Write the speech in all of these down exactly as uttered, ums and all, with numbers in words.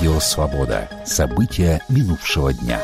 Радио «Свобода». События минувшего дня.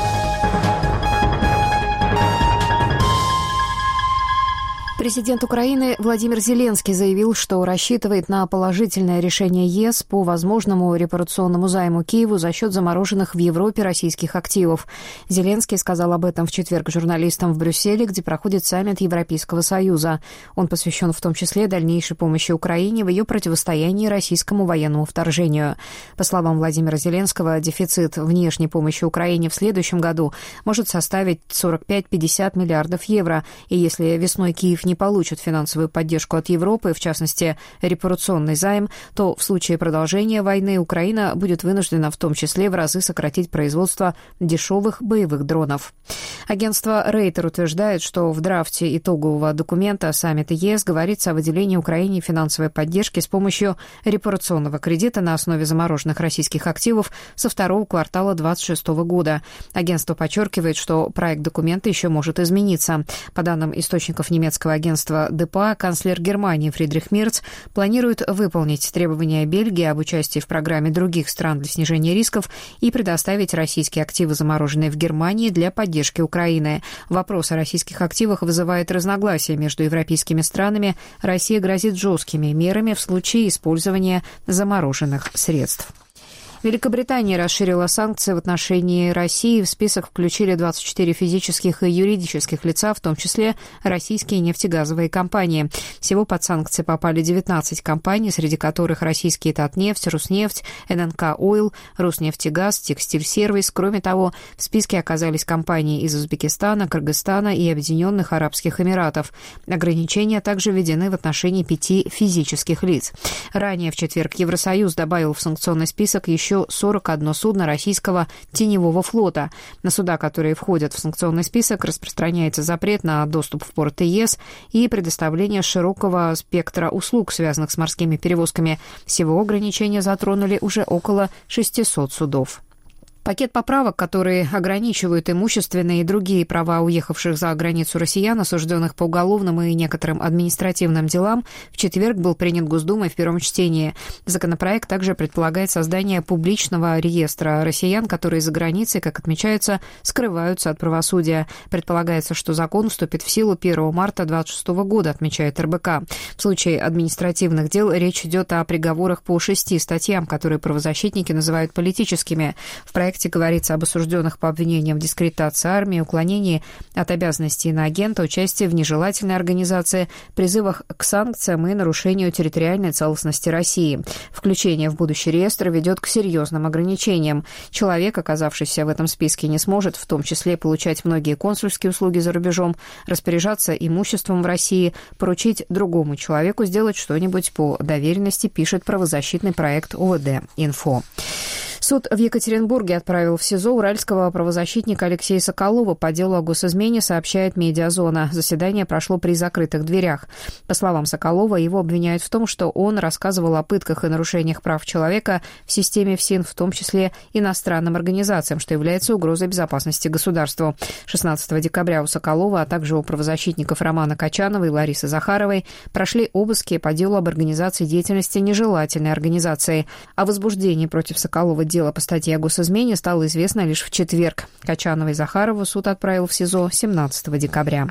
Президент Украины Владимир Зеленский заявил, что рассчитывает на положительное решение ЕС по возможному репарационному займу Киеву за счет замороженных в Европе российских активов. Зеленский сказал об этом в четверг журналистам в Брюсселе, где проходит саммит Европейского Союза. Он посвящен в том числе дальнейшей помощи Украине в ее противостоянии российскому военному вторжению. По словам Владимира Зеленского, дефицит внешней помощи Украине в следующем году может составить сорок пять - пятьдесят миллиардов евро, и если весной Киев не не получат финансовую поддержку от Европы, в частности, репарационный займ, то в случае продолжения войны Украина будет вынуждена в том числе в разы сократить производство дешевых боевых дронов. Агентство Рейтер утверждает, что в драфте итогового документа саммита ЕС говорится о выделении Украине финансовой поддержки с помощью репарационного кредита на основе замороженных российских активов со второго квартала две тысячи двадцать шестого года. Агентство подчеркивает, что проект документа еще может измениться. По данным источников немецкого агентства ДПА, канцлер Германии Фридрих Мерц планирует выполнить требования Бельгии об участии в программе других стран для снижения рисков и предоставить российские активы, замороженные в Германии, для поддержки Украины. Вопрос о российских активах вызывает разногласия между европейскими странами. Россия грозит жесткими мерами в случае использования замороженных средств. Великобритания расширила санкции в отношении России. В список включили двадцать четыре физических и юридических лица, в том числе российские нефтегазовые компании. Всего под санкции попали девятнадцать компаний, среди которых российские Татнефть, Руснефть, эн эн ка Ойл, Роснефтегаз, Текстиль-сервис. Кроме того, в списке оказались компании из Узбекистана, Кыргызстана и Объединенных Арабских Эмиратов. Ограничения также введены в отношении пяти физических лиц. Ранее в четверг Евросоюз добавил в санкционный список еще сорок одно судно российского теневого флота. На суда, которые входят в санкционный список, распространяется запрет на доступ в порты ЕС и предоставление широкого спектра услуг, связанных с морскими перевозками. Всего ограничения затронули уже около шестисот судов. Пакет поправок, которые ограничивают имущественные и другие права уехавших за границу россиян, осужденных по уголовным и некоторым административным делам, в четверг был принят Госдумой в первом чтении. Законопроект также предполагает создание публичного реестра россиян, которые за границей, как отмечается, скрываются от правосудия. Предполагается, что закон вступит в силу первого марта две тысячи двадцать шестого года, отмечает эр бэ ка. В случае административных дел речь идет о приговорах по шести статьям, которые правозащитники называют политическими. В проекте В проекте говорится об осужденных по обвинениям в дискредитации армии, уклонении от обязанностей иноагента, участии в нежелательной организации, призывах к санкциям и нарушению территориальной целостности России. Включение в будущий реестр ведет к серьезным ограничениям. Человек, оказавшийся в этом списке, не сможет в том числе получать многие консульские услуги за рубежом, распоряжаться имуществом в России, поручить другому человеку сделать что-нибудь по доверенности, пишет правозащитный проект о вэ дэ-Инфо. Суд в Екатеринбурге отправил в СИЗО уральского правозащитника Алексея Соколова по делу о госизмене, сообщает «Медиазона». Заседание прошло при закрытых дверях. По словам Соколова, его обвиняют в том, что он рассказывал о пытках и нарушениях прав человека в системе ФСИН, в том числе иностранным организациям, что является угрозой безопасности государству. шестнадцатого декабря у Соколова, а также у правозащитников Романа Качанова и Ларисы Захаровой прошли обыски по делу об организации деятельности нежелательной организации. О возбуждении против Соколова дело по статье о госизмене стало известно лишь в четверг. Качанова и Захарову суд отправил в СИЗО семнадцатого декабря.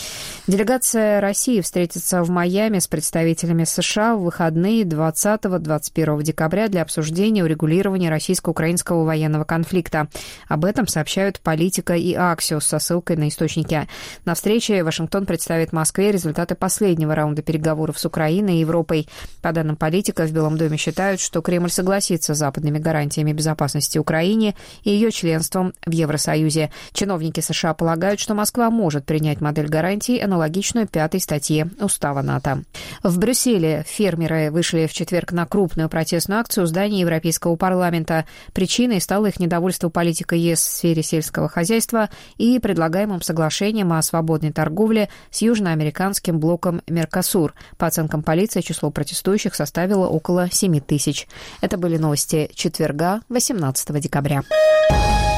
Делегация России встретится в Майами с представителями США в выходные двадцатого - двадцать первого декабря для обсуждения урегулирования российско-украинского военного конфликта. Об этом сообщают «Политика» и «Аксиос» со ссылкой на источники. На встрече Вашингтон представит Москве результаты последнего раунда переговоров с Украиной и Европой. По данным «Политика», в Белом доме считают, что Кремль согласится с западными гарантиями безопасности Украине и ее членством в Евросоюзе. Чиновники США полагают, что Москва может принять модель гарантий, аналогичную пятой статье Устава НАТО. В Брюсселе фермеры вышли в четверг на крупную протестную акцию у здания Европейского парламента. Причиной стало их недовольство политикой ЕС в сфере сельского хозяйства и предлагаемым соглашением о свободной торговле с южноамериканским блоком Меркосур. По оценкам полиции, число протестующих составило около семи тысяч. Это были новости четверга, восемнадцатого декабря.